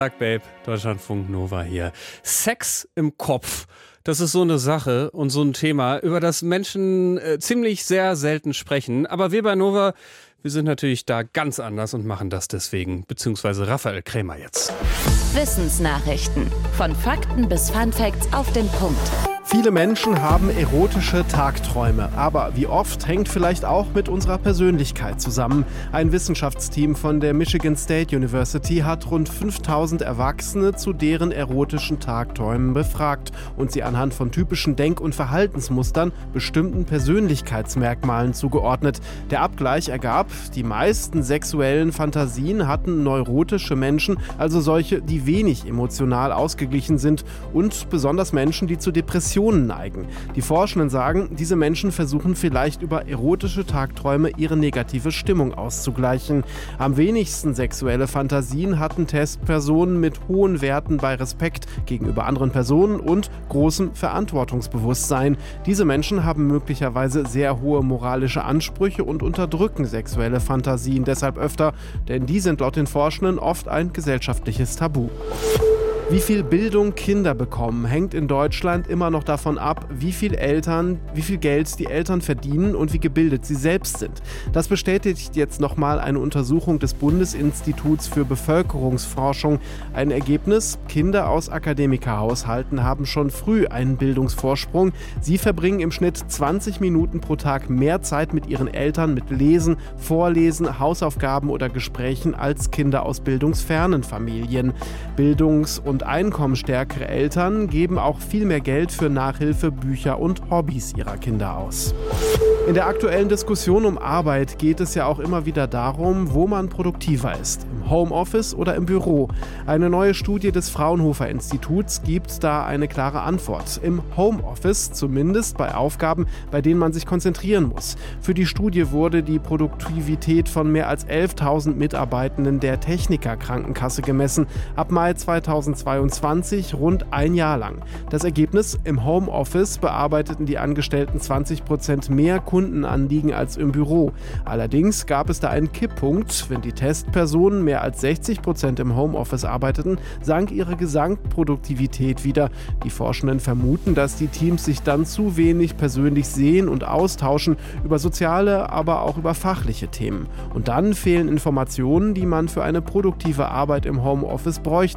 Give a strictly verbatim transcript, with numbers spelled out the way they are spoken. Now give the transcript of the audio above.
Tag, Babe, Deutschlandfunk Nova hier. Sex im Kopf, das ist so eine Sache und so ein Thema, über das Menschen äh, ziemlich sehr selten sprechen. Aber wir bei Nova, wir sind natürlich da ganz anders und machen das deswegen. Beziehungsweise Raphael Krämer jetzt. Wissensnachrichten. Von Fakten bis Funfacts auf den Punkt. Viele Menschen haben erotische Tagträume, aber wie oft hängt vielleicht auch mit unserer Persönlichkeit zusammen. Ein Wissenschaftsteam von der Michigan State University hat rund fünftausend Erwachsene zu deren erotischen Tagträumen befragt und sie anhand von typischen Denk- und Verhaltensmustern bestimmten Persönlichkeitsmerkmalen zugeordnet. Der Abgleich ergab, die meisten sexuellen Fantasien hatten neurotische Menschen, also solche, die wenig emotional ausgeglichen sind, und besonders Menschen, die zu Depressionen neigen. Die Forschenden sagen, diese Menschen versuchen vielleicht über erotische Tagträume ihre negative Stimmung auszugleichen. Am wenigsten sexuelle Fantasien hatten Testpersonen mit hohen Werten bei Respekt gegenüber anderen Personen und großem Verantwortungsbewusstsein. Diese Menschen haben möglicherweise sehr hohe moralische Ansprüche und unterdrücken sexuelle Fantasien deshalb öfter, denn die sind laut den Forschenden oft ein gesellschaftliches Tabu. Wie viel Bildung Kinder bekommen, hängt in Deutschland immer noch davon ab, wie viel Eltern, wie viel Geld die Eltern verdienen und wie gebildet sie selbst sind. Das bestätigt jetzt nochmal eine Untersuchung des Bundesinstituts für Bevölkerungsforschung. Ein Ergebnis: Kinder aus Akademikerhaushalten haben schon früh einen Bildungsvorsprung. Sie verbringen im Schnitt zwanzig Minuten pro Tag mehr Zeit mit ihren Eltern mit Lesen, Vorlesen, Hausaufgaben oder Gesprächen als Kinder aus bildungsfernen Familien. Bildungs- und einkommensstärkere Eltern geben auch viel mehr Geld für Nachhilfe, Bücher und Hobbys ihrer Kinder aus. In der aktuellen Diskussion um Arbeit geht es ja auch immer wieder darum, wo man produktiver ist, im Homeoffice oder im Büro. Eine neue Studie des Fraunhofer Instituts gibt da eine klare Antwort. Im Homeoffice, zumindest bei Aufgaben, bei denen man sich konzentrieren muss. Für die Studie wurde die Produktivität von mehr als elftausend Mitarbeitenden der Techniker-Krankenkasse gemessen, ab Mai zweitausendzweiundzwanzig, rund ein Jahr lang. Das Ergebnis: Im Homeoffice bearbeiteten die Angestellten zwanzig Prozent mehr Kundenanliegen als im Büro. Allerdings gab es da einen Kipppunkt. Wenn die Testpersonen mehr als sechzig Prozent im Homeoffice arbeiteten, sank ihre Gesamtproduktivität wieder. Die Forschenden vermuten, dass die Teams sich dann zu wenig persönlich sehen und austauschen über soziale, aber auch über fachliche Themen. Und dann fehlen Informationen, die man für eine produktive Arbeit im Homeoffice bräuchte.